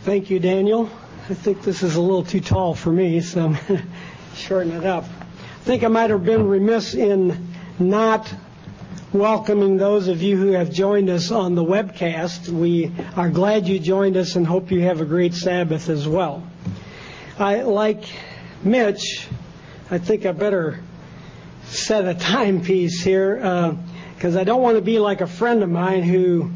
Thank you, Daniel. I think this is a little too tall for me, so I'm going to shorten it up. I think I might have been remiss in not welcoming those of you who have joined us on the webcast. We are glad you joined us and hope you have a great Sabbath as well. Like Mitch, I think I better set a timepiece here because I don't want to be like a friend of mine who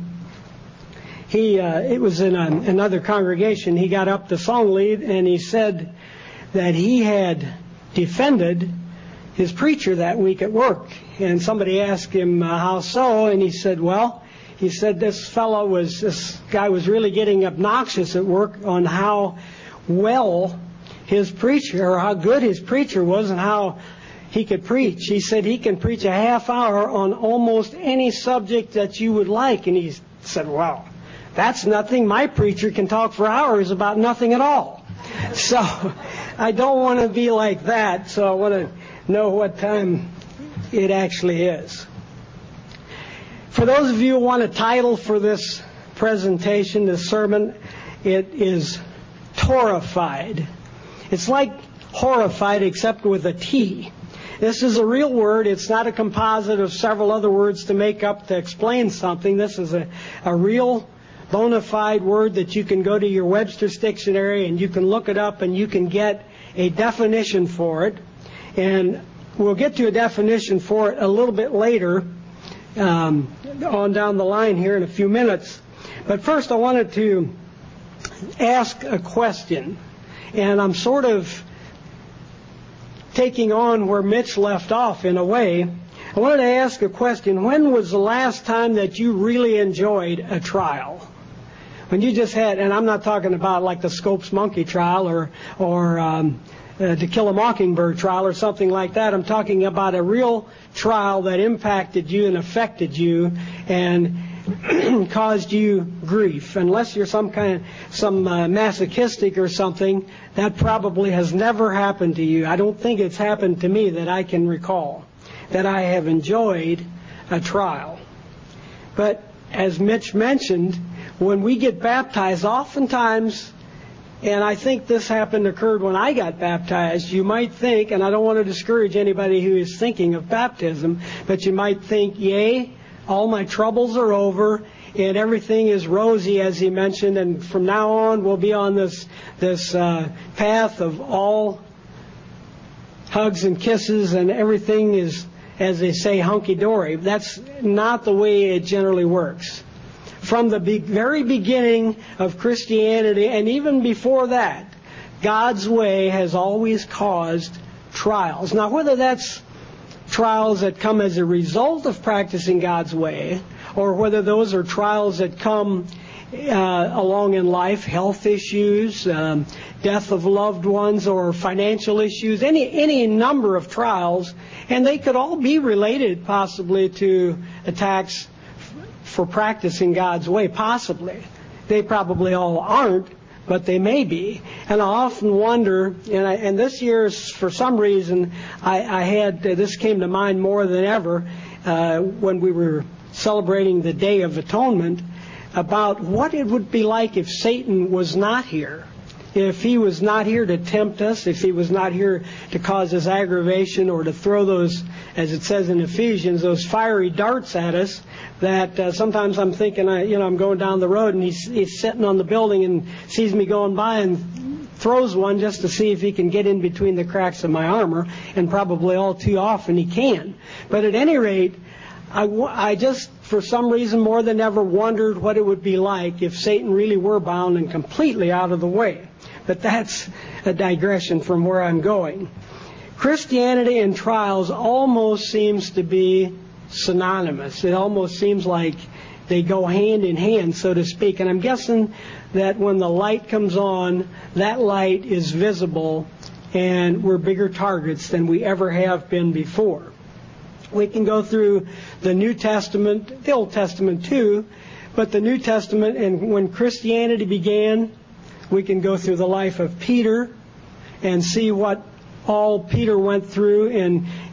it was in another congregation. He got up the song lead and he said that he had defended his preacher that week at work. And somebody asked him how so, and he said, this guy was really getting obnoxious at work on how well his preacher, or how good his preacher was and how he could preach. He said he can preach a half hour on almost any subject that you would like. And he said, wow, that's nothing. My preacher can talk for hours about nothing at all. So I don't want to be like that, so I want to know what time it actually is. For those of you who want a title for this presentation, this sermon, it is Torrified. It's like horrified except with a T. This is a real word. It's not a composite of several other words to explain something. This is a real bona fide word that you can go to your Webster's dictionary and you can look it up and you can get a definition for it. And we'll get to a definition for it a little bit later on down the line here in a few minutes. But first I wanted to ask a question. And I'm sort of taking on where Mitch left off in a way. I wanted to ask a question. When was the last time that you really enjoyed a trial? When you just had, and I'm not talking about like the Scopes Monkey trial or To Kill a Mockingbird trial or something like that. I'm talking about a real trial that impacted you and affected you and caused you grief. Unless you're some masochistic or something, that probably has never happened to you. I don't think it's happened to me that I can recall, that I have enjoyed a trial. But as Mitch mentioned, when we get baptized, oftentimes, and I think this occurred when I got baptized, you might think, and I don't want to discourage anybody who is thinking of baptism, but you might think, yay, all my troubles are over and everything is rosy, as he mentioned, and from now on we'll be on this path of all hugs and kisses and everything is, as they say, hunky-dory. That's not the way it generally works. From the very beginning of Christianity, and even before that, God's way has always caused trials. Now, whether that's trials that come as a result of practicing God's way, or whether those are trials that come along in life, health issues, death of loved ones, or financial issues, any number of trials, and they could all be related possibly to attacks for practicing God's way, possibly. They probably all aren't, but they may be. And I often wonder, and this year, for some reason, I had this came to mind more than ever when we were celebrating the Day of Atonement, about what it would be like if Satan was not here. If he was not here to tempt us, if he was not here to cause us aggravation or to throw those, as it says in Ephesians, those fiery darts at us, that sometimes I'm thinking, I'm going down the road and he's sitting on the building and sees me going by and throws one just to see if he can get in between the cracks of my armor, and probably all too often he can. But at any rate, I just, for some reason, more than ever wondered what it would be like if Satan really were bound and completely out of the way. But that's a digression from where I'm going. Christianity and trials almost seems to be synonymous. It almost seems like they go hand in hand, so to speak. And I'm guessing that when the light comes on, that light is visible and we're bigger targets than we ever have been before. We can go through the New Testament, the Old Testament too, but the New Testament, and when Christianity began, we can go through the life of Peter and see what all Peter went through,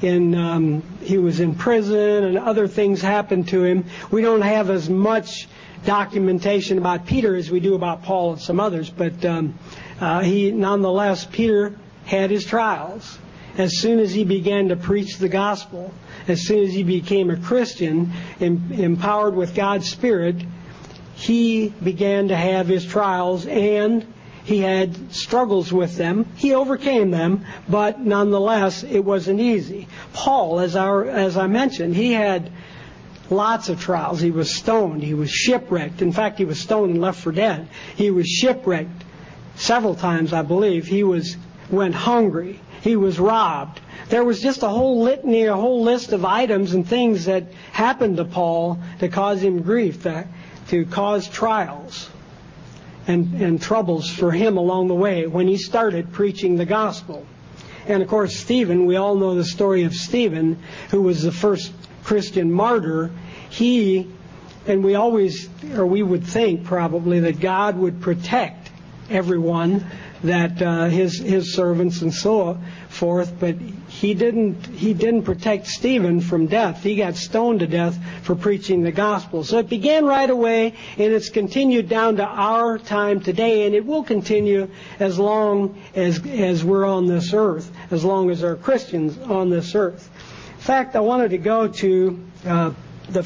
and he was in prison and other things happened to him. We don't have as much documentation about Peter as we do about Paul and some others, but nonetheless, Peter had his trials. As soon as he began to preach the gospel, as soon as he became a Christian, empowered with God's Spirit, he began to have his trials, and he had struggles with them. He overcame them, but nonetheless, it wasn't easy. Paul, as I mentioned, he had lots of trials. He was stoned. He was shipwrecked. In fact, he was stoned and left for dead. He was shipwrecked several times, I believe. He went hungry. He was robbed. There was just a whole litany, a whole list of items and things that happened to Paul to cause him grief, to cause trials and troubles for him along the way when he started preaching the gospel. And of course, Stephen, we all know the story of Stephen, who was the first Christian martyr. We would think probably that God would protect everyone, that his servants and so forth, but he didn't protect Stephen from death. He got stoned to death for preaching the gospel. So it began right away, and it's continued down to our time today, and it will continue as long as we're on this earth, as long as there are Christians on this earth. In fact, I wanted to go to the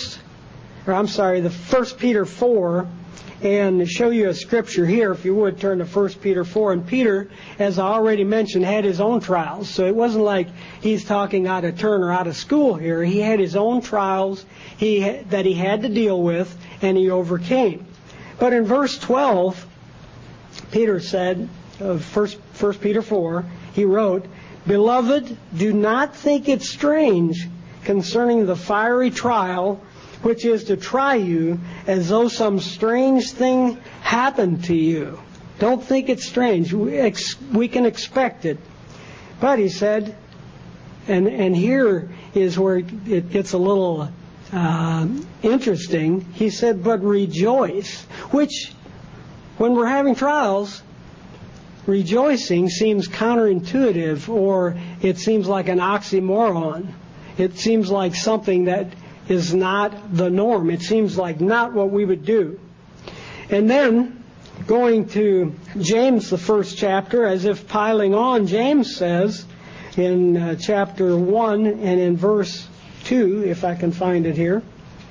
1 Peter 4, and show you a scripture here. If you would, turn to 1 Peter 4. And Peter, as I already mentioned, had his own trials. So it wasn't like he's talking out of turn or out of school here. He had his own trials that he had to deal with, and he overcame. But in verse 12, Peter said, of 1 Peter 4, he wrote, "Beloved, do not think it strange concerning the fiery trial which is to try you, as though some strange thing happened to you." Don't think it's strange. We can expect it. But he said, and here is where it gets a little interesting. He said, "But rejoice," which, when we're having trials, rejoicing seems counterintuitive, or it seems like an oxymoron. It seems like something that is not the norm. It seems like not what we would do. And then, going to James, the first chapter, as if piling on, James says in chapter 1 and in verse 2, if I can find it here,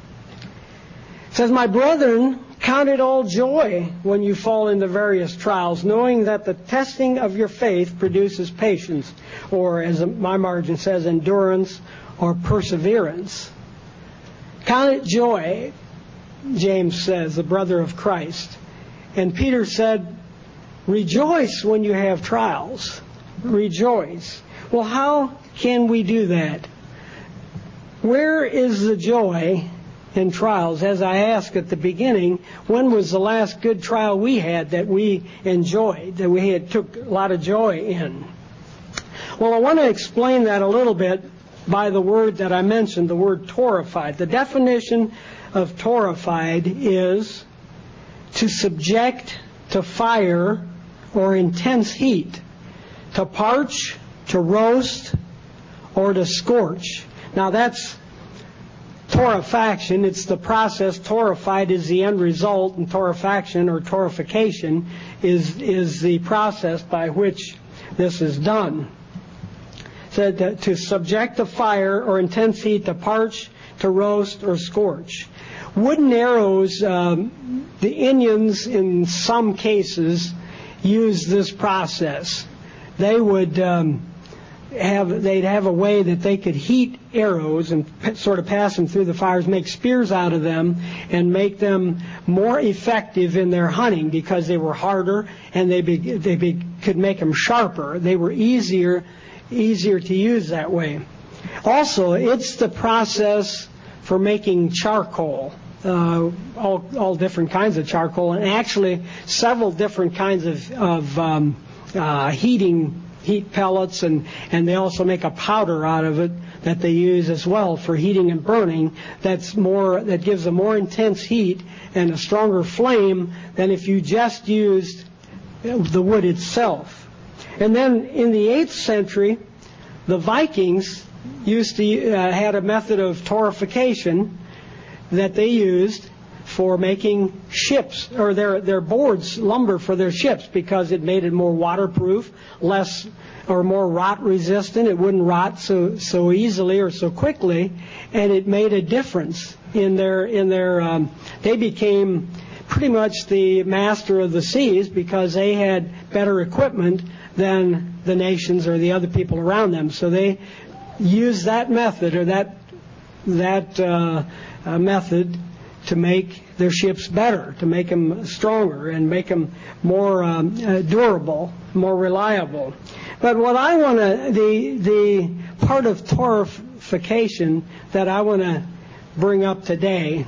it says, "My brethren, count it all joy when you fall into various trials, knowing that the testing of your faith produces patience," or as my margin says, endurance or perseverance. Count it joy, James says, the brother of Christ. And Peter said, rejoice when you have trials. Rejoice. Well, how can we do that? Where is the joy in trials? As I asked at the beginning, when was the last good trial we had that we enjoyed, that we took a lot of joy in? Well, I want to explain that a little bit by the word that I mentioned, the word torrified. The definition of torrified is to subject to fire or intense heat, to parch, to roast, or to scorch. Now that's torrefaction. It's the process. Torrified is the end result, and torrefaction or torrification is the process by which this is done. Said to subject to fire or intense heat, to parch, to roast, or scorch. Wooden arrows, the Indians in some cases use this process. They would they'd have a way that they could heat arrows and sort of pass them through the fires, make spears out of them, and make them more effective in their hunting because they were harder and they could make them sharper. They were easier to use that way. Also, it's the process for making charcoal, all different kinds of charcoal, and actually several different kinds of heat pellets, and they also make a powder out of it that they use as well for heating and burning. That gives a more intense heat and a stronger flame than if you just used the wood itself. And then in the 8th century, the Vikings used to had a method of torrification that they used for making ships, or their boards, lumber for their ships, because it made it more waterproof, less or more rot resistant. It wouldn't rot so easily or so quickly, and it made a difference in their they became pretty much the master of the seas because they had better equipment than the nations or the other people around them. So they used that method, or that method, to make their ships better, to make them stronger and make them more durable, more reliable. But what I want to, the part of torification that I want to bring up today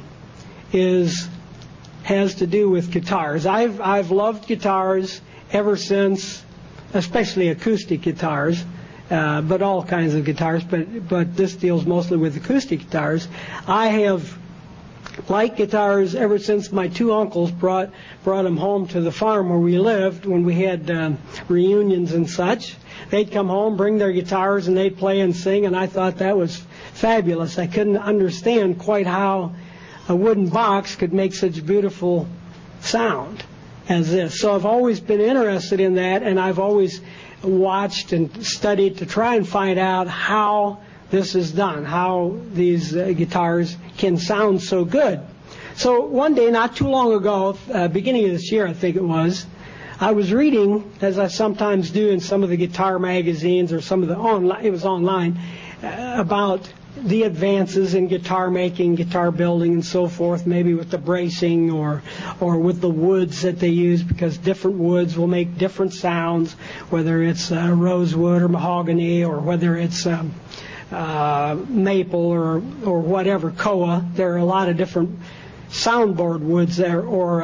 has to do with guitars. I've loved guitars ever since, especially acoustic guitars, but all kinds of guitars, but this deals mostly with acoustic guitars. I have liked guitars ever since my two uncles brought them home to the farm where we lived when we had reunions and such. They'd come home, bring their guitars, and they'd play and sing, and I thought that was fabulous. I couldn't understand quite how a wooden box could make such beautiful sound as this. So I've always been interested in that, and I've always watched and studied to try and find out how this is done, how these guitars can sound so good. So one day, not too long ago, beginning of this year I think it was, I was reading, as I sometimes do in some of the guitar magazines or some of the online, about the advances in guitar making, guitar building, and so forth, maybe with the bracing or with the woods that they use, because different woods will make different sounds, whether it's rosewood or mahogany, or whether it's maple or whatever, koa. There are a lot of different soundboard woods there, or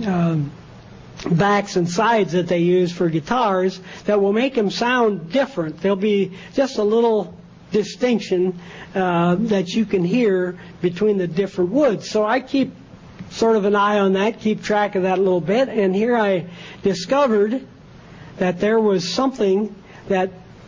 backs and sides that they use for guitars that will make them sound different. There'll be just a little distinction that you can hear between the different woods. So I keep sort of an eye on that, keep track of that a little bit, and here I discovered that there was something that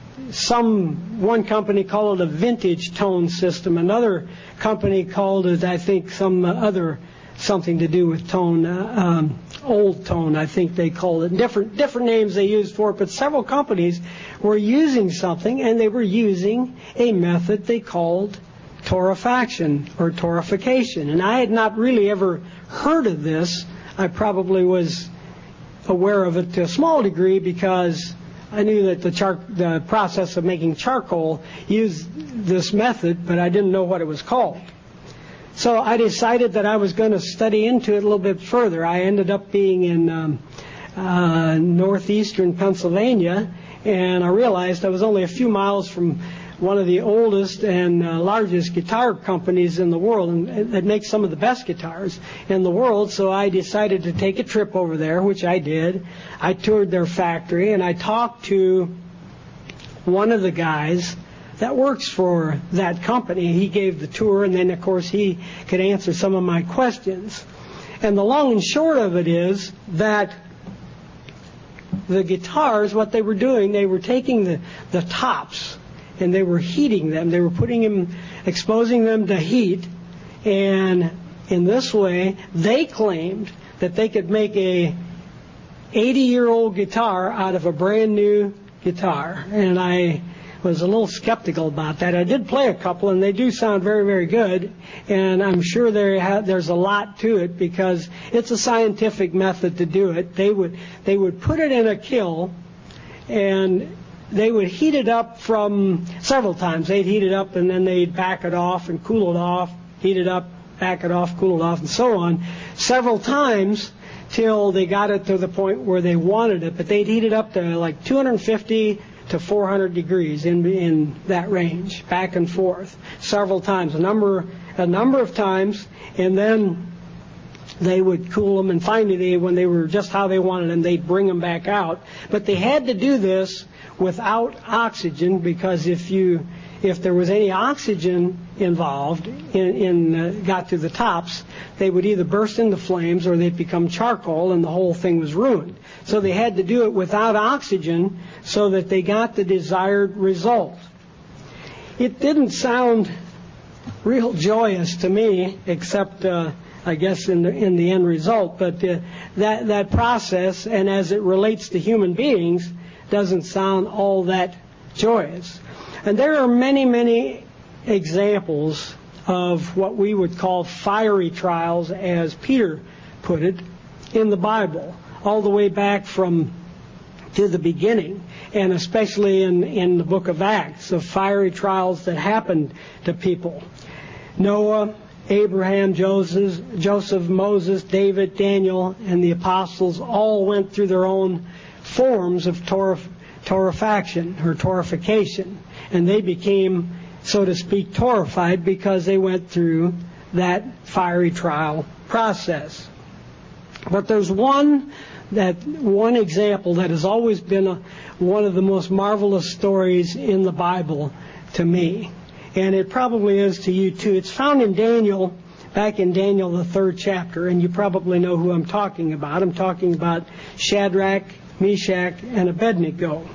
one company called it a vintage tone system. Another company called it, I think, something to do with tone, old tone, I think they called it. Different names they used for it, but several companies were using something, and they were using a method they called torifaction or torification. And I had not really ever heard of this. I probably was aware of it to a small degree because I knew that the process of making charcoal used this method, but I didn't know what it was called. So I decided that I was going to study into it a little bit further. I ended up being in northeastern Pennsylvania, and I realized I was only a few miles from one of the oldest and largest guitar companies in the world, and that makes some of the best guitars in the world. So I decided to take a trip over there, which I did. I toured their factory, and I talked to one of the guys that works for that company. He gave the tour, and then, of course, he could answer some of my questions. And the long and short of it is that the guitars, what they were doing, they were taking the tops, and they were heating them. They were exposing them to heat, and in this way, they claimed that they could make a 80-year-old guitar out of a brand new guitar. And I was a little skeptical about that. I did play a couple, and they do sound very, very good, and I'm sure there's a lot to it because it's a scientific method to do it. They would put it in a kiln, and they would heat it up from several times. They'd heat it up, and then they'd back it off and cool it off, heat it up, back it off, cool it off, and so on, several times till they got it to the point where they wanted it. But they'd heat it up to like 250 to 400 degrees in that range, back and forth, several times, a number of times, and then they would cool them, and finally, when they were just how they wanted them, they'd bring them back out. But they had to do this without oxygen, because if there was any oxygen involved got to the tops, they would either burst into flames or they'd become charcoal, and the whole thing was ruined. So they had to do it without oxygen so that they got the desired result. It didn't sound real joyous to me, except I guess, in the end result. But that process, and as it relates to human beings, doesn't sound all that joyous. And there are many, many examples of what we would call fiery trials, as Peter put it, in the Bible, all the way back to the beginning, and especially in the book of Acts, of fiery trials that happened to people. Noah, Abraham, Joseph, Moses, David, Daniel, and the apostles all went through their own forms of torrefaction or torrification, and they became, so to speak, torrified because they went through that fiery trial process. But there's one example that has always been one of the most marvelous stories in the Bible to me, and it probably is to you too. It's found in Daniel, back in Daniel, the 3rd chapter, and you probably know who I'm talking about. I'm talking about Shadrach, Meshach, and Abednego.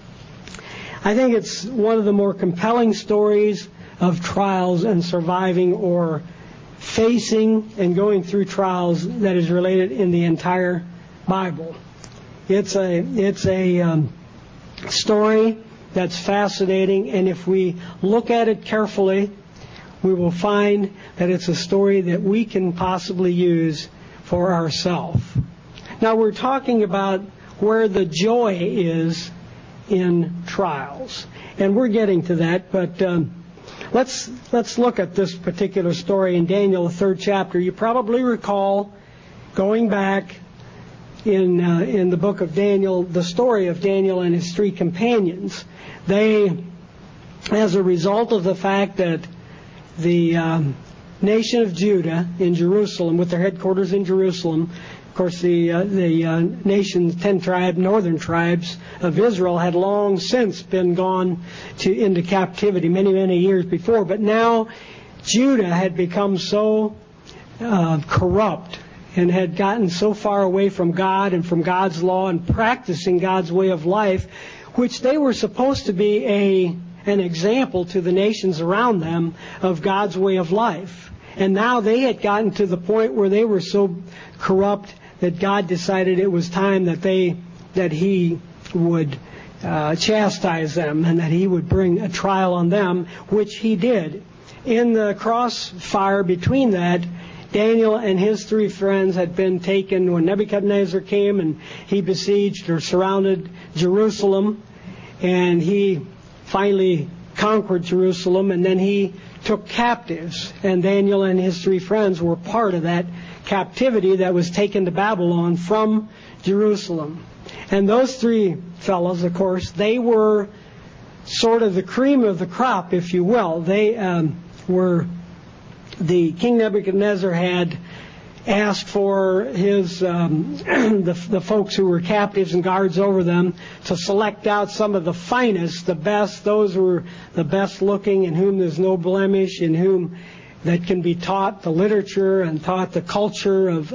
I think it's one of the more compelling stories of trials and surviving or facing and going through trials that is related in the entire Bible. It's a story that's fascinating, and if we look at it carefully, we will find that it's a story that we can possibly use for ourselves. Now, we're talking about where the joy is in trials, and we're getting to that, but let's look at this particular story in Daniel, the 3rd chapter. You probably recall, going back in the book of Daniel, the story of Daniel and his 3 companions. They, as a result of the fact that the nation of Judah in Jerusalem, with their headquarters in Jerusalem, of course the nation's 10 northern tribes of Israel had long since been gone into captivity many, many years before, but now Judah had become so corrupt and had gotten so far away from God and from God's law and practicing God's way of life, which they were supposed to be an example to the nations around them of God's way of life. And now they had gotten to the point where they were so corrupt that God decided it was time that He would chastise them and that He would bring a trial on them, which He did. In the crossfire between that, Daniel and his 3 friends had been taken when Nebuchadnezzar came and he besieged or surrounded Jerusalem, and he finally conquered Jerusalem, and then he took captives, and Daniel and his 3 friends were part of that captivity that was taken to Babylon from Jerusalem. And those 3 fellows, of course, they were sort of the cream of the crop, if you will. They the King Nebuchadnezzar had asked for his the folks who were captives and guards over them to select out some of the finest, the best, those who were the best looking, in whom there's no blemish, in whom that can be taught the literature and taught the culture of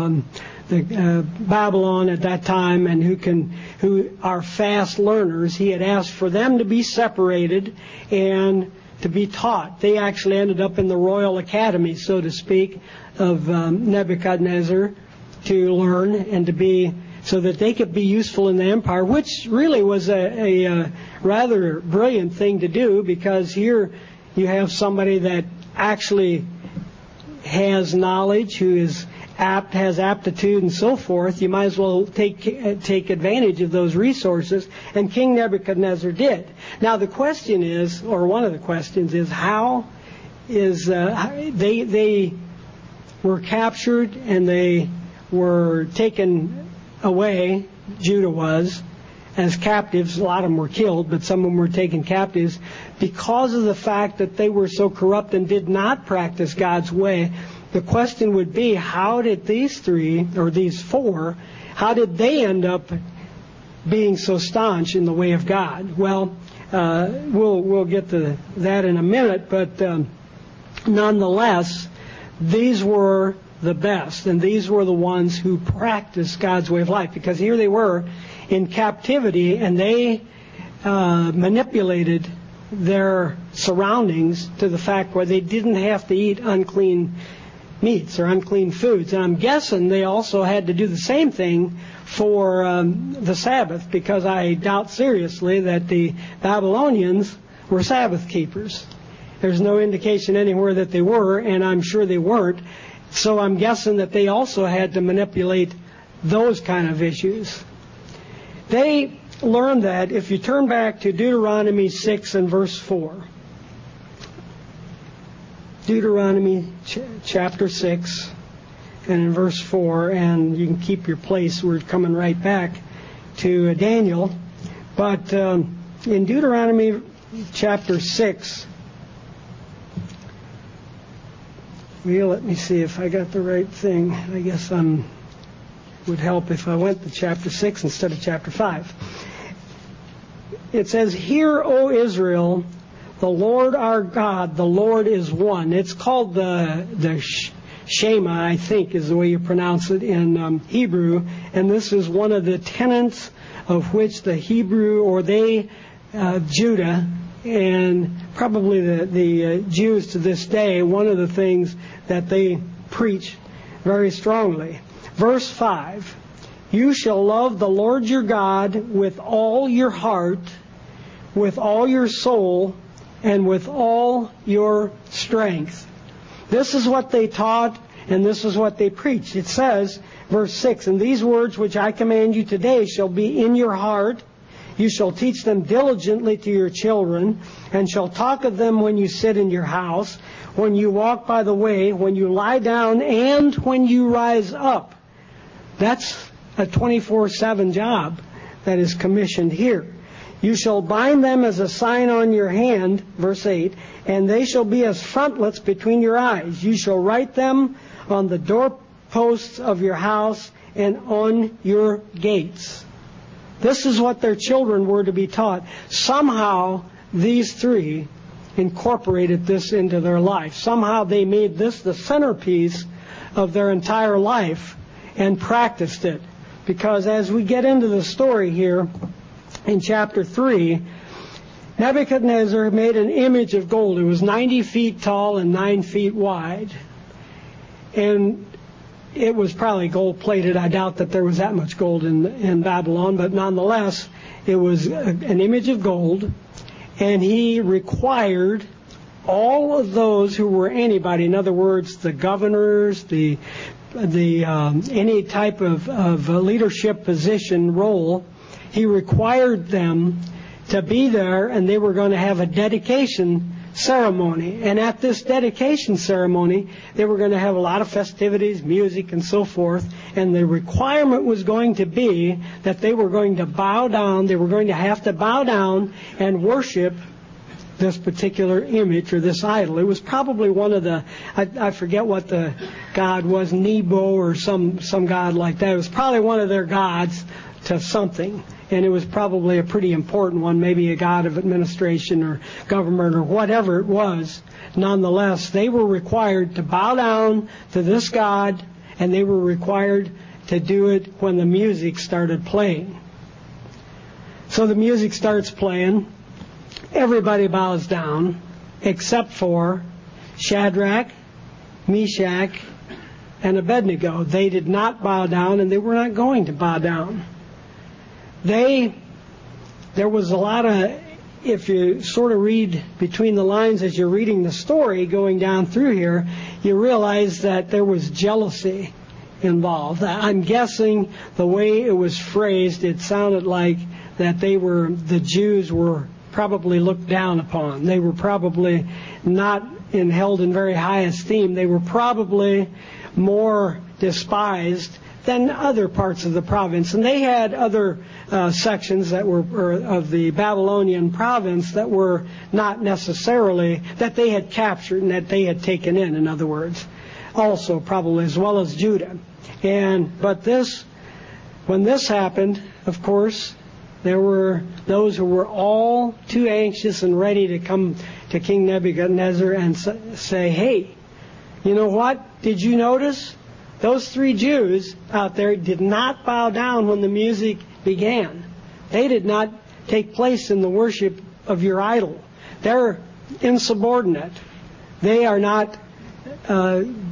Babylon at that time, and who are fast learners. He had asked for them to be separated and to be taught. They actually ended up in the royal academy, so to speak, of Nebuchadnezzar, to learn and to be, so that they could be useful in the empire, which really was a rather brilliant thing to do, because here you have somebody that actually has knowledge, who is has aptitude and so forth. You might as well take advantage of those resources, and King Nebuchadnezzar did. Now the question is, or one of the questions is, how is they were captured and they were taken away, Judah was, as captives. A lot of them were killed, but some of them were taken captives because of the fact that they were so corrupt and did not practice God's way. The question would be, how did these 3, or these 4, how did they end up being so staunch in the way of God? Well, we'll get to that in a minute, but nonetheless, these were the best, and these were the ones who practiced God's way of life, because here they were in captivity, and they manipulated their surroundings to the fact where they didn't have to eat unclean meats or unclean foods. And I'm guessing they also had to do the same thing for the Sabbath, because I doubt seriously that the Babylonians were Sabbath keepers. There's no indication anywhere that they were, and I'm sure they weren't. So I'm guessing that they also had to manipulate those kind of issues. They learned that, if you turn back to Deuteronomy 6 and verse 4. Deuteronomy chapter 6 and in verse 4, and you can keep your place. We're coming right back to Daniel. But in Deuteronomy chapter 6, let me see if I got the right thing. I guess would help if I went to chapter 6 instead of chapter 5. It says, "Hear, O Israel, the Lord our God, the Lord is one." It's called the Shema, I think is the way you pronounce it in Hebrew. And this is one of the tenets of which the Hebrew, or Judah, and probably the Jews to this day, one of the things that they preach very strongly. Verse 5, "You shall love the Lord your God with all your heart, with all your soul, and with all your strength." This is what they taught, and this is what they preached. It says, verse 6, "And these words which I command you today shall be in your heart. You shall teach them diligently to your children, and shall talk of them when you sit in your house, when you walk by the way, when you lie down, and when you rise up." That's a 24/7 job that is commissioned here. "You shall bind them as a sign on your hand," verse 8, "and they shall be as frontlets between your eyes. You shall write them on the doorposts of your house and on your gates." This is what their children were to be taught. Somehow these three incorporated this into their life. Somehow they made this the centerpiece of their entire life and practiced it. Because as we get into the story here, in chapter 3, Nebuchadnezzar made an image of gold. It was 90 feet tall and 9 feet wide. And it was probably gold-plated. I doubt that there was that much gold in Babylon, but nonetheless, it was an image of gold. And he required all of those who were anybody, in other words, the governors, any type of leadership position role, he required them to be there, and they were going to have a dedication ceremony. And at this dedication ceremony, they were going to have a lot of festivities, music, and so forth. And the requirement was going to be that they were going to bow down. They were going to have to bow down and worship this particular image or this idol. It was probably one of the, I forget what the god was, Nebo or some god like that. It was probably one of their gods to something. And it was probably a pretty important one, maybe a god of administration or government or whatever it was. Nonetheless, they were required to bow down to this god, and they were required to do it when the music started playing. So the music starts playing. Everybody bows down except for Shadrach, Meshach, and Abednego. They did not bow down, and they were not going to bow down. There was a lot of, if you sort of read between the lines as you're reading the story going down through here, you realize that there was jealousy involved. I'm guessing the way it was phrased, it sounded like that the Jews were probably looked down upon. They were probably not held in very high esteem. They were probably more despised than other parts of the province. And they had other sections that were of the Babylonian province that were not necessarily, that they had captured and that they had taken in other words. Also probably, as well as Judah. But when this happened, of course, there were those who were all too anxious and ready to come to King Nebuchadnezzar and say, "Hey, you know what? Did you notice? Those 3 Jews out there did not bow down when the music began. They did not take place in the worship of your idol. They're insubordinate. They are not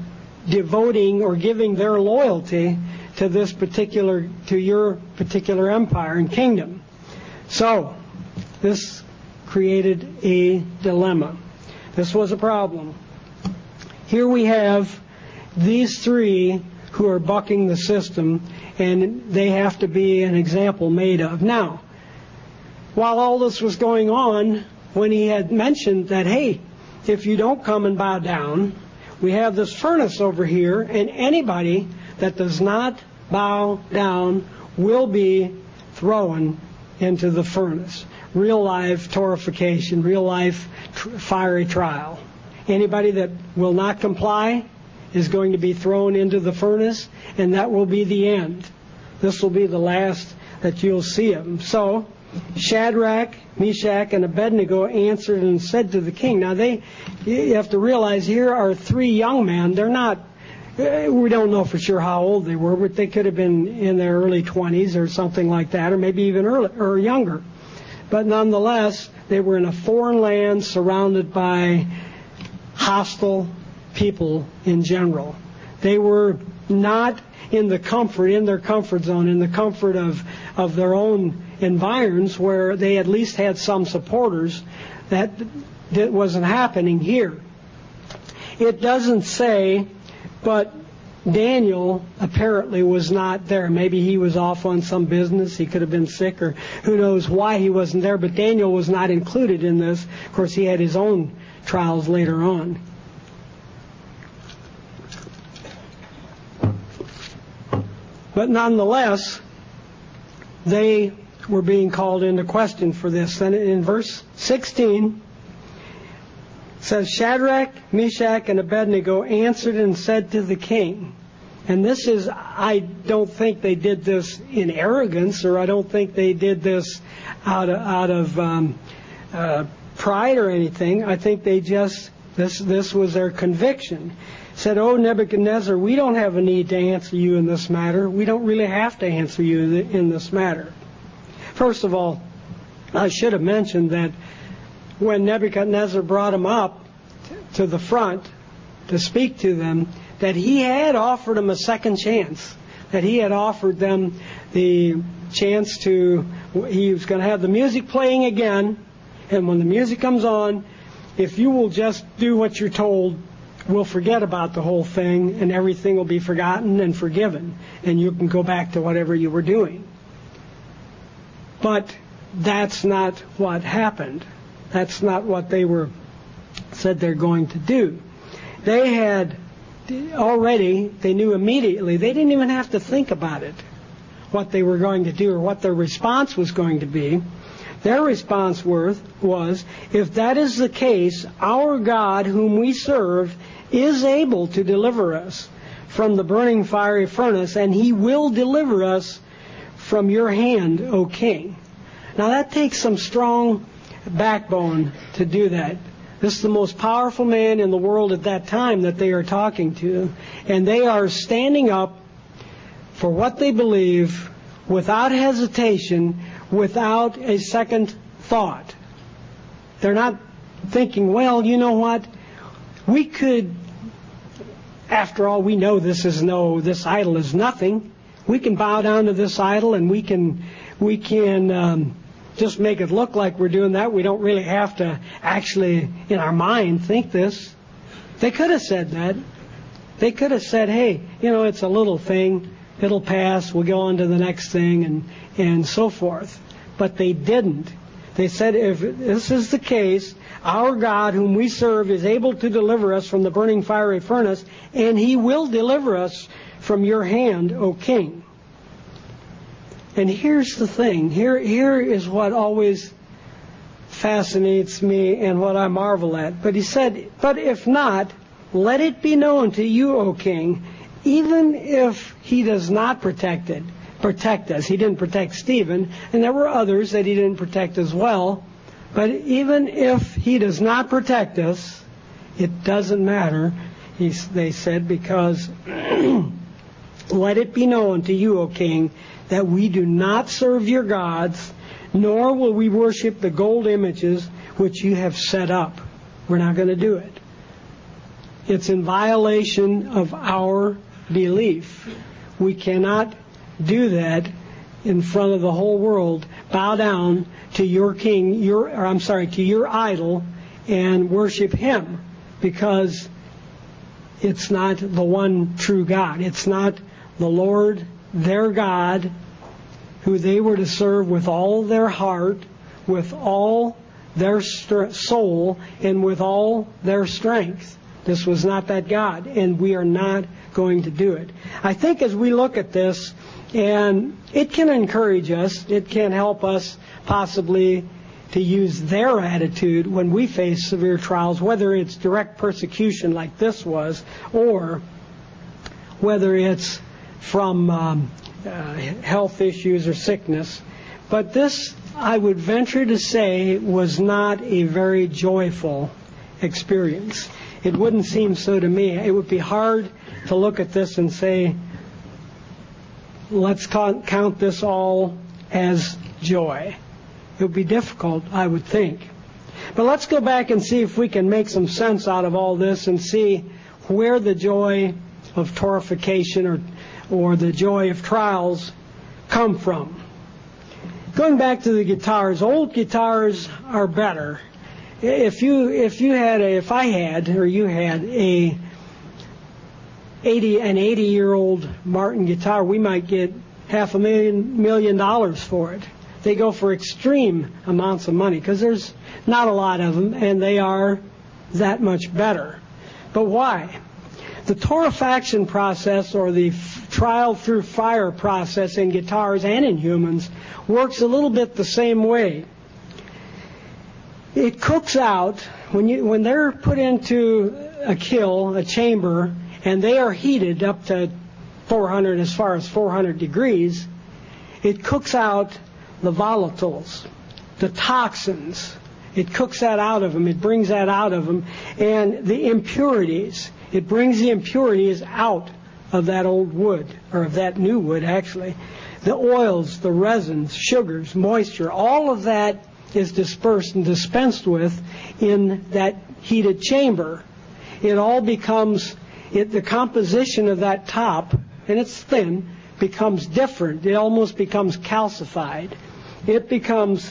devoting or giving their loyalty to your particular empire and kingdom. So, this created a dilemma. This was a problem. Here we have these three who are bucking the system, and they have to be an example made of. Now, while all this was going on, when he had mentioned that, hey, if you don't come and bow down, we have this furnace over here, and anybody that does not bow down will be thrown into the furnace. Real life torrification, real life fiery trial. Anybody that will not comply is going to be thrown into the furnace, and that will be the end. This will be the last that you'll see of them. So Shadrach, Meshach, and Abednego answered and said to the king. Now you have to realize here are three young men. They're not, we don't know for sure how old they were, but they could have been in their early 20s or something like that, or maybe even early, or younger. But nonetheless, they were in a foreign land surrounded by hostile people in general. They were not in their comfort zone, in the comfort of their own environs where they at least had some supporters. That wasn't happening here. It doesn't say, but Daniel apparently was not there. Maybe he was off on some business. He could have been sick, or who knows why he wasn't there. But Daniel was not included in this. Of course, he had his own trials later on. But nonetheless, they were being called into question for this. And in verse 16, it says, Shadrach, Meshach, and Abednego answered and said to the king. And this is, I don't think they did this in arrogance, or I don't think they did this out of pride or anything. I think they just, this was their conviction. Said, "O Nebuchadnezzar, we don't have a need to answer you in this matter. We don't really have to answer you in this matter." First of all, I should have mentioned that when Nebuchadnezzar brought him up to the front to speak to them, that he had offered them a second chance, that he had offered them the chance to, he was going to have the music playing again, and when the music comes on, if you will just do what you're told, we'll forget about the whole thing, and everything will be forgotten and forgiven, and you can go back to whatever you were doing. But that's not what happened. That's not what they said they're going to do. They had already, they knew immediately, they didn't even have to think about it, what they were going to do or what their response was going to be. Their response was, if that is the case, our God whom we serve is able to deliver us from the burning fiery furnace, and he will deliver us from your hand, O king. Now that takes some strong backbone to do that. This is the most powerful man in the world at that time that they are talking to, and they are standing up for what they believe without hesitation, without a second thought. They're not thinking, well, you know what, we could, after all, we know this idol is nothing. We can bow down to this idol, and we can just make it look like we're doing that. We don't really have to actually, in our mind, think this. They could have said that. They could have said, hey, it's a little thing. It'll pass. We'll go on to the next thing, and so forth. But they didn't. They said, if this is the case, our God whom we serve is able to deliver us from the burning fiery furnace, and he will deliver us from your hand, O king. And here's the thing. Here is what always fascinates me and what I marvel at. But he said, but if not, let it be known to you, O king, even if he does not protect us. He didn't protect Stephen, and there were others that he didn't protect as well. But even if he does not protect us, it doesn't matter, they said, because let it be known to you, O king, that we do not serve your gods, nor will we worship the gold images which you have set up. We're not going to do it. It's in violation of our belief. We cannot do that in front of the whole world. Bow down to your king, to your idol, and worship him, because it's not the one true God. It's not the Lord, their God, who they were to serve with all their heart, with all their soul, and with all their strength. This was not that God, and we are not going to do it. I think as we look at this, and it can encourage us, it can help us possibly to use their attitude when we face severe trials, whether it's direct persecution like this was, or whether it's from health issues or sickness. But this, I would venture to say, was not a very joyful experience. It wouldn't seem so to me. It would be hard to look at this and say, let's count this all as joy. It would be difficult, I would think. But let's go back and see if we can make some sense out of all this and see where the joy of torrification or the joy of trials come from. Going back to the guitars, old guitars are better. If you had an 80-year-old Martin guitar, we might get $500,000 for it. They go for extreme amounts of money because there's not a lot of them, and they are that much better. But why? The torrefaction process, or the trial through fire process in guitars and in humans, works a little bit the same way. It cooks out, when they're put into a chamber, and they are heated up to 400, as far as 400 degrees, it cooks out the volatiles, the toxins. It cooks that out of them. It brings that out of them. And the impurities. It brings the impurities out of that old wood, or of that new wood, actually. The oils, the resins, sugars, moisture, all of that is dispersed and dispensed with in that heated chamber. It all becomes, the composition of that top, and it's thin, becomes different. It almost becomes calcified. It becomes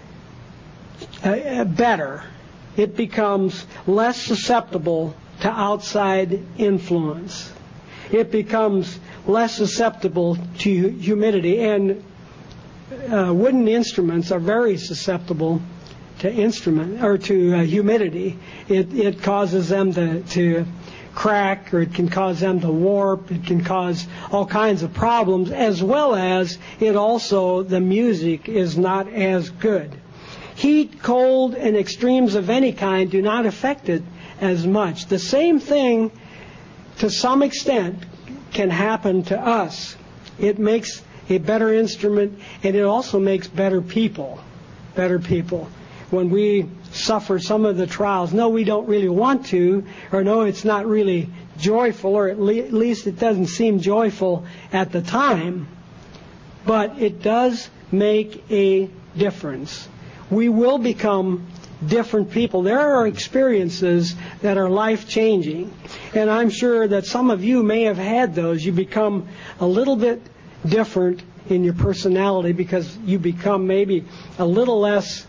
better. It becomes less susceptible to outside influence. It becomes less susceptible to humidity. And wooden instruments are very susceptible to humidity. It causes them to crack, or it can cause them to warp. It can cause all kinds of problems, as well as the music is not as good. Heat, cold, and extremes of any kind do not affect it as much. The same thing, to some extent, can happen to us. It makes a better instrument, and it also makes better people. When we suffer some of the trials, no, we don't really want to, or no, it's not really joyful, or at least it doesn't seem joyful at the time, but it does make a difference. We will become different people. There are experiences that are life-changing, and I'm sure that some of you may have had those. You become a little bit different in your personality because you become maybe a little less,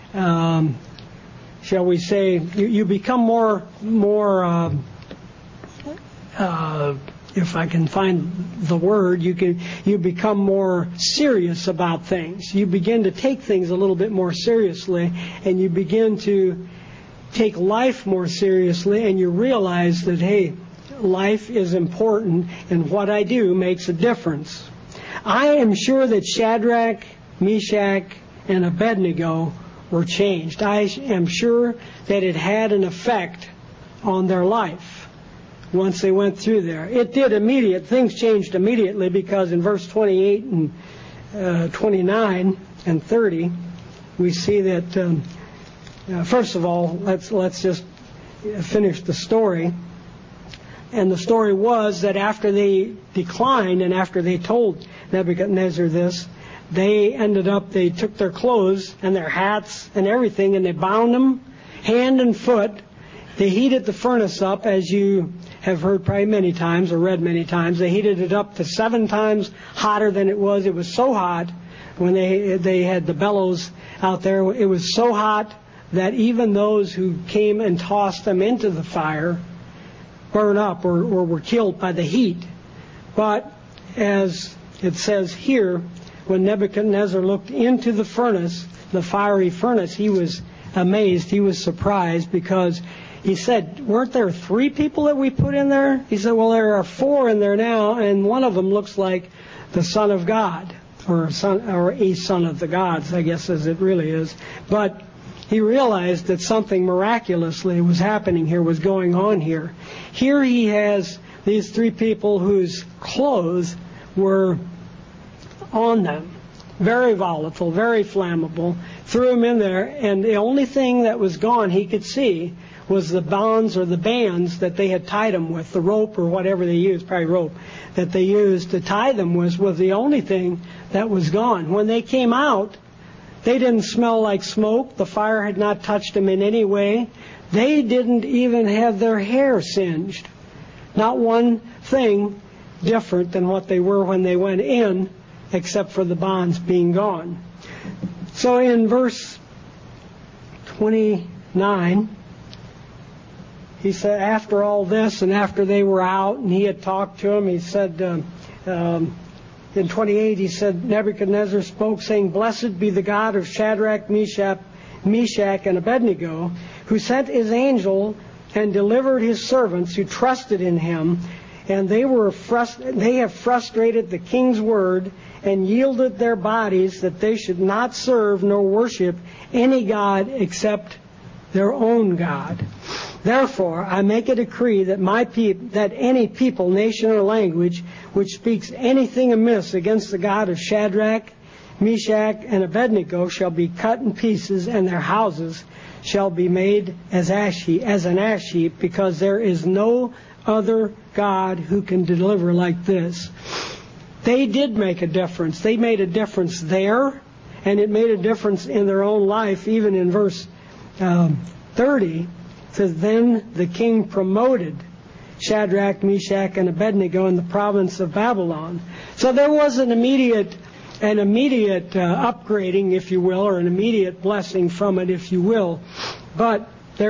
shall we say, you become more if I can find the word, you become more serious about things. You begin to take things a little bit more seriously, and you begin to take life more seriously, and you realize that, hey, life is important, and what I do makes a difference. I am sure that Shadrach, Meshach, and Abednego were changed. I am sure that it had an effect on their life once they went through there. It did immediate. Things changed immediately, because in verse 28 and 29 and 30, we see that, first of all, let's just finish the story. And the story was that after they declined and after they told Nebuchadnezzar this, they took their clothes and their hats and everything, and they bound them hand and foot, They heated the furnace up, as you have heard probably many times or read many times. They heated it up to 7 times hotter than it was. It was so hot when they had the bellows out there. It was so hot that even those who came and tossed them into the fire burned up or were killed by the heat. But as it says here, when Nebuchadnezzar looked into the furnace, the fiery furnace, he was amazed. He was surprised because he said, weren't there 3 people that we put in there? He said, well, there are 4 in there now, and one of them looks like the Son of God, or a son of the gods, I guess, as it really is. But he realized that something miraculously was happening here, was going on here. Here he has these 3 people whose clothes were on them, very volatile, very flammable, threw them in there, and the only thing that was gone he could see was the bonds or the bands that they had tied them with, the rope or whatever they used, probably rope, that they used to tie them was the only thing that was gone. When they came out, they didn't smell like smoke. The fire had not touched them in any way. They didn't even have their hair singed. Not one thing different than what they were when they went in, except for the bonds being gone. So in verse 29, he said, after all this and after they were out and he had talked to them, he said, in 28, he said, Nebuchadnezzar spoke, saying, blessed be the God of Shadrach, Meshach, and Abednego, who sent his angel and delivered his servants who trusted in him, and they have frustrated the king's word and yielded their bodies that they should not serve nor worship any god except their own God. Therefore, I make a decree that any people, nation, or language which speaks anything amiss against the God of Shadrach, Meshach, and Abednego shall be cut in pieces, and their houses shall be made as an ash heap, because there is no other God who can deliver like this. They did make a difference. They made a difference there, and it made a difference in their own life. Even in verse 30, it says, then the king promoted Shadrach, Meshach, and Abednego in the province of Babylon. So there was an immediate upgrading, if you will, or an immediate blessing from it, if you will. But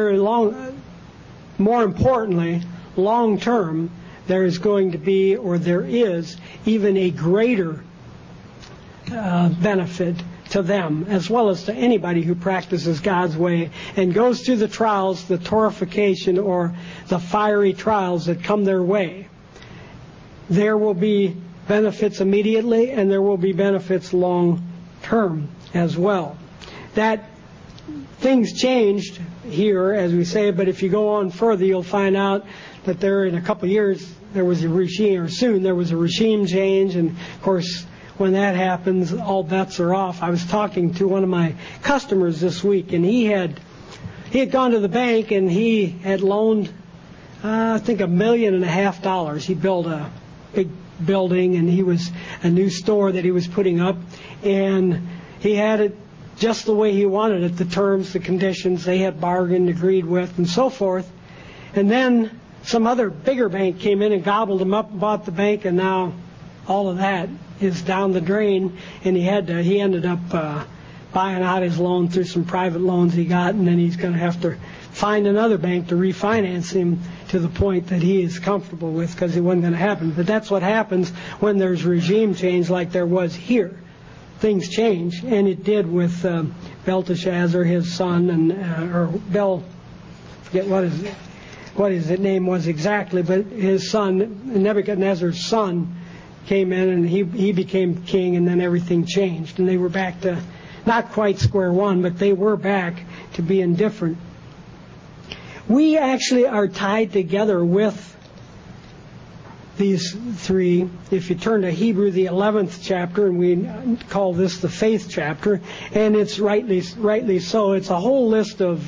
more importantly, long term, there is going to be, or there is, even a greater benefit to them, as well as to anybody who practices God's way and goes through the trials, the torrification, or the fiery trials that come their way. There will be benefits immediately, and there will be benefits long term as well. That things changed here, as we say, but if you go on further, you'll find out that there, in a couple of years, there was a regime change, and of course, when that happens, all bets are off. I was talking to one of my customers this week, and he had gone to the bank and he had loaned, I think, $1.5 million. He built a big building, and he was a new store that he was putting up, and he had it just the way he wanted it, the terms, the conditions they had bargained, agreed with, and so forth. And then some other bigger bank came in and gobbled him up and bought the bank, and now all of that is down the drain, and he ended up buying out his loan through some private loans he got, and then he's going to have to find another bank to refinance him to the point that he is comfortable with, because it wasn't going to happen. But that's what happens when there's regime change like there was here. Things change, and it did with Belteshazzar, his son, and forget what his name was exactly, but his son, Nebuchadnezzar's son, came in, and he became king, and then everything changed, and they were back to not quite square one, but they were back to being different. We actually are tied together with these 3. If you turn to Hebrew, the 11th chapter, and we call this the faith chapter, and it's rightly so. It's a whole list of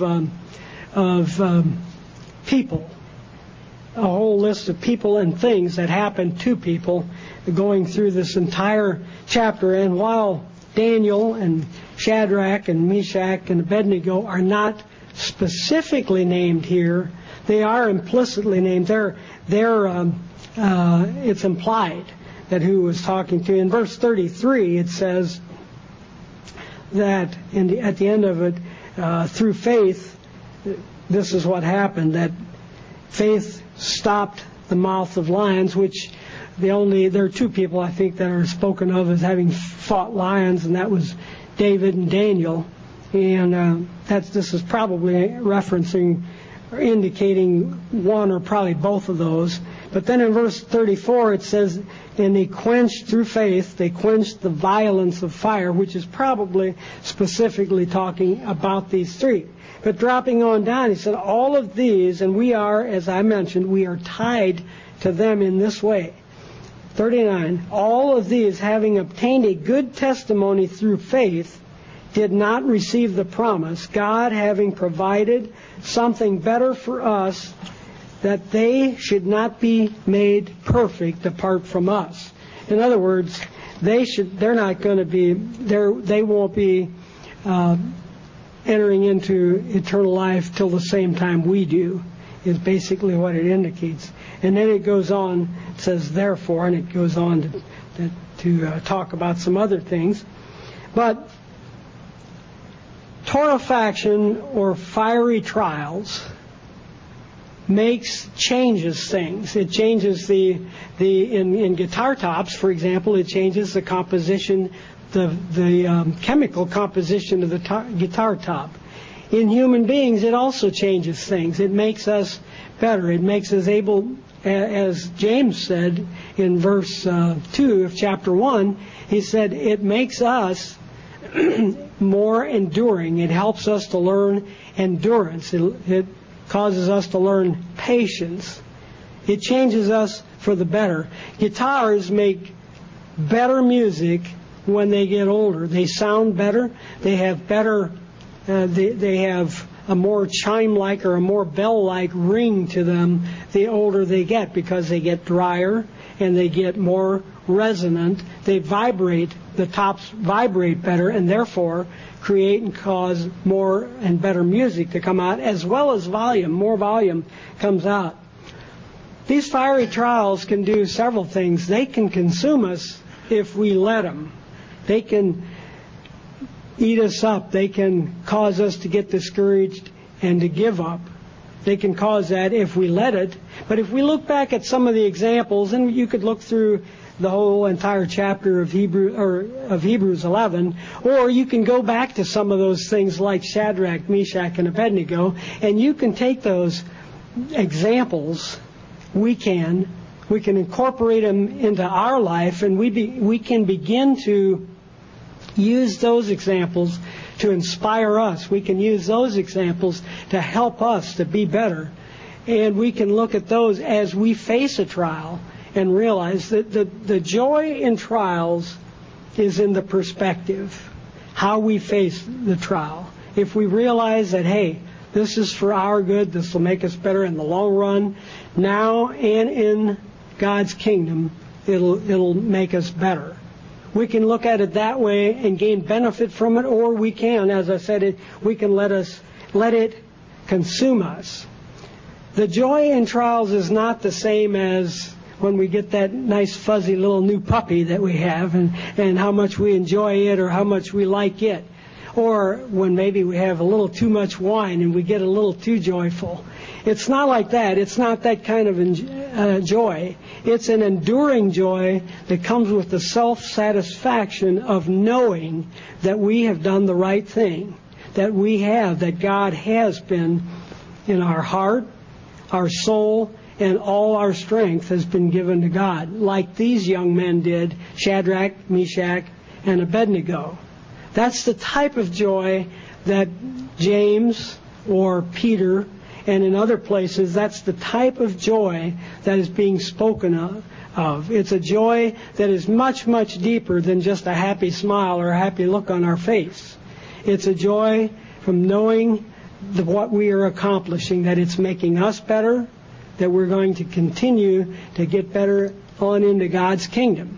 people, a whole list of people and things that happen to people going through this entire chapter. And while Daniel and Shadrach and Meshach and Abednego are not specifically named here, they are implicitly named. It's implied that who was talking to. In verse 33, it says that at the end of it, through faith, this is what happened, that faith stopped the mouth of lions, which there are two people, I think, that are spoken of as having fought lions, and that was David and Daniel. And this is probably referencing or indicating one or probably both of those. But then in verse 34 it says, and they quenched through faith, they quenched the violence of fire, which is probably specifically talking about these three. But dropping on down, he said, all of these, and we are, as I mentioned, we are tied to them in this way. 39, all of these, having obtained a good testimony through faith, did not receive the promise, God having provided something better for us, that they should not be made perfect apart from us. In other words, they won't be entering into eternal life till the same time we do, is basically what it indicates. And then it goes on, it says therefore, and it goes on to talk about some other things. But torrefaction or fiery trials changes things. It changes in guitar tops, for example, it changes the composition, the chemical composition of the guitar top. In human beings, it also changes things. It makes us better. It makes us able, as James said in verse 2 of chapter 1, he said, it makes us more enduring. It helps us to learn endurance. It causes us to learn patience. It changes us for the better. Guitars make better music when they get older. They sound better. They have better. They have a more chime-like or a more bell-like ring to them the older they get, because they get drier and they get more resonant. They vibrate. The tops vibrate better, and therefore create and cause more and better music to come out, as well as volume. More volume comes out. These fiery trials can do several things. They can consume us if we let them. They can eat us up. They can cause us to get discouraged and to give up. They can cause that if we let it. But if we look back at some of the examples, and you could look through the whole entire chapter of Hebrews 11, or you can go back to some of those things like Shadrach, Meshach, and Abednego, and you can take those examples. We can incorporate them into our life, and we can begin to use those examples to inspire us. We can use those examples to help us to be better, and we can look at those as we face a trial and realize that the joy in trials is in the perspective, how we face the trial. If we realize that, hey, this is for our good, this will make us better in the long run, now and in God's kingdom, it'll make us better. We can look at it that way and gain benefit from it, or we can, as I said, we can let it consume us. The joy in trials is not the same as when we get that nice fuzzy little new puppy that we have, and how much we enjoy it or how much we like it. Or when maybe we have a little too much wine and we get a little too joyful. It's not like that. It's not that kind of joy. It's an enduring joy that comes with the self-satisfaction of knowing that we have done the right thing, that God has been in our heart, our soul, and all our strength has been given to God, like these young men did, Shadrach, Meshach, and Abednego. That's the type of joy that James or Peter, and in other places, that's the type of joy that is being spoken of. It's a joy that is much, much deeper than just a happy smile or a happy look on our face. It's a joy from knowing what we are accomplishing, that it's making us better, that we're going to continue to get better on into God's kingdom.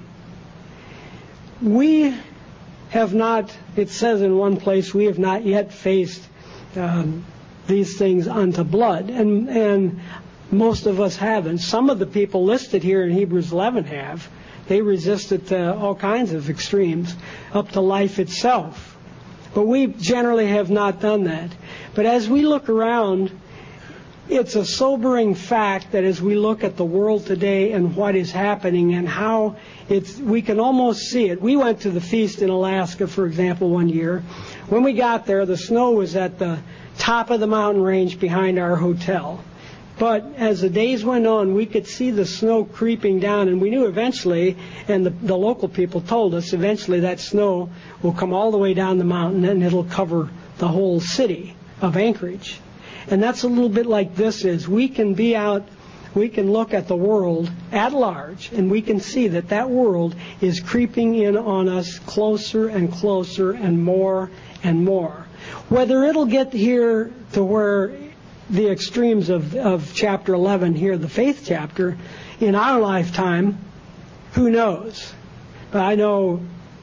We have not, it says in one place, we have not yet faced these things unto blood. And most of us haven't. Some of the people listed here in Hebrews 11 have. They resisted all kinds of extremes, up to life itself. But we generally have not done that. But as we look around, it's a sobering fact that as we look at the world today and what is happening and how we can almost see it. We went to the feast in Alaska, for example, one year. When we got there, the snow was at the top of the mountain range behind our hotel. But as the days went on, we could see the snow creeping down, and we knew eventually, and the local people told us, eventually that snow will come all the way down the mountain and it'll cover the whole city of Anchorage. And that's a little bit like this is. We can be out, we can look at the world at large, and we can see that that world is creeping in on us closer and closer and more and more. Whether it'll get here to where the extremes of chapter 11 here, the faith chapter, in our lifetime, who knows? But I know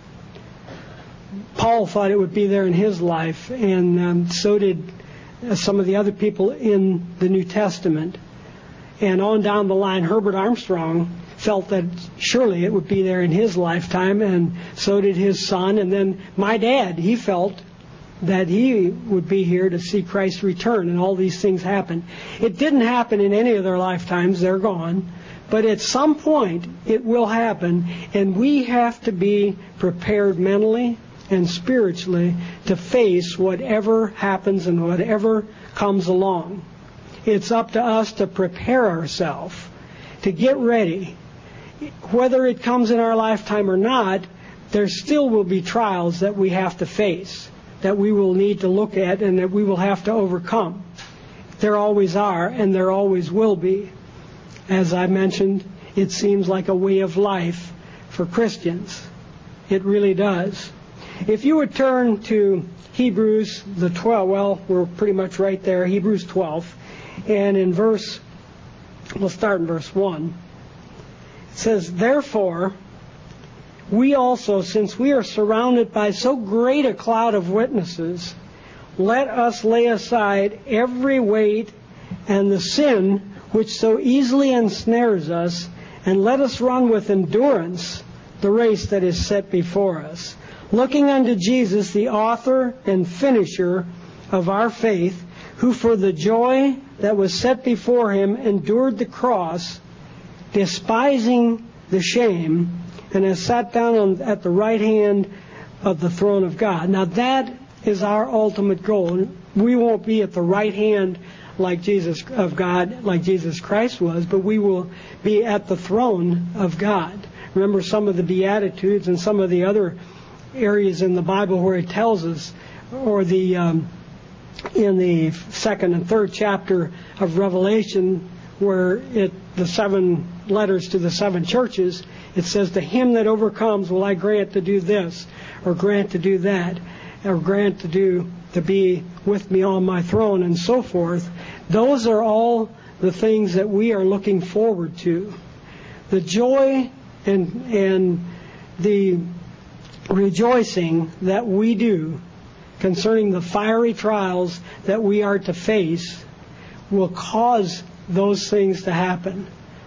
Paul thought it would be there in his life, and so did some of the other people in the New Testament. And on down the line, Herbert Armstrong felt that surely it would be there in his lifetime, and so did his son. And then my dad, he felt that he would be here to see Christ return, and all these things happen. It didn't happen in any of their lifetimes. They're gone. But at some point, it will happen, and we have to be prepared mentally and spiritually to face whatever happens and whatever comes along. It's up to us to prepare ourselves, to get ready. Whether it comes in our lifetime or not, there still will be trials that we have to face, that we will need to look at and that we will have to overcome. There always are, and there always will be. As I mentioned, it seems like a way of life for Christians. It really does. If you would turn to Hebrews the 12, well, we're pretty much right there, Hebrews 12, and in we'll start in verse 1. It says, "Therefore, we also, since we are surrounded by so great a cloud of witnesses, let us lay aside every weight and the sin which so easily ensnares us, and let us run with endurance the race that is set before us, looking unto Jesus, the author and finisher of our faith, who for the joy that was set before him endured the cross, despising the shame, and has sat down at the right hand of the throne of God." Now that is our ultimate goal. We won't be at the right hand like Jesus of God, like Jesus Christ was, but we will be at the throne of God. Remember some of the Beatitudes and some of the other areas in the Bible where it tells us, or in the second and third chapter of Revelation, where the 7 letters to the 7 churches, it says, "To him that overcomes will I grant to do this, or grant to do that, or grant to be with me on my throne," and so forth. Those are all the things that we are looking forward to. The joy and the rejoicing that we do concerning the fiery trials that we are to face will cause those things to happen.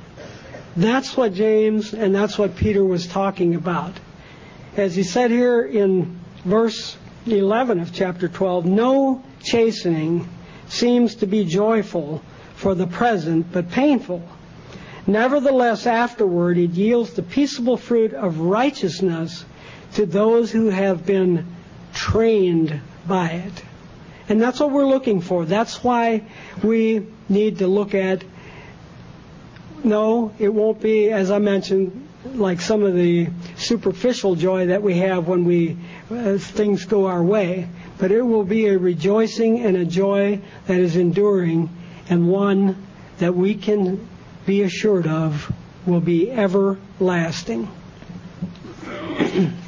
That's what James and that's what Peter was talking about. As he said here in verse 11 of chapter 12, "No chastening seems to be joyful for the present, but painful. Nevertheless, afterward it yields the peaceable fruit of righteousness to those who have been trained by it." And that's what we're looking for. That's why we need to look at, no, it won't be, as I mentioned, like some of the superficial joy that we have when things go our way, but it will be a rejoicing and a joy that is enduring, and one that we can be assured of will be everlasting.